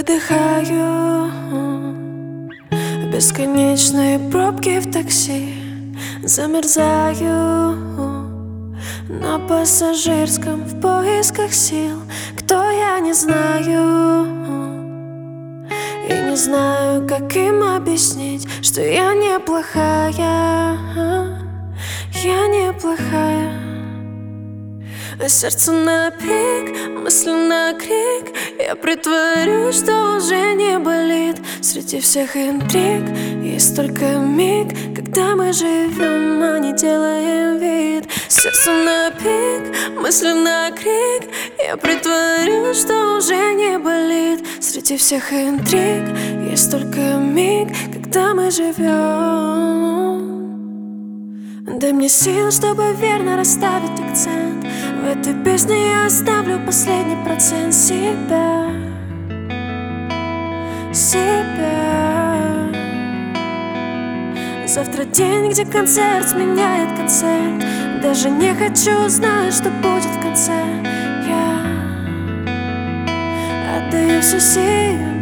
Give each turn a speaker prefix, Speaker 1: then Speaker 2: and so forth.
Speaker 1: Выдыхаю бесконечные пробки в такси. Замерзаю на пассажирском в поисках сил. Кто я, не знаю. И не знаю, как им объяснить, что я неплохая. Я неплохая. А сердце на пик, мысли на крик. Я притворюсь, что уже не болит. Среди всех интриг есть только миг, когда мы живем, а не делаем вид. Сердце на пик, мысли на крик. Я притворюсь, что уже не болит. Среди всех интриг есть только миг, когда мы живем. Дай мне сил, чтобы верно расставить акцент. В этой песне я оставлю последний процент себя. Завтра день, где концерт сменяет концерт. Даже не хочу знать, что будет в конце. Я отдаю все силы.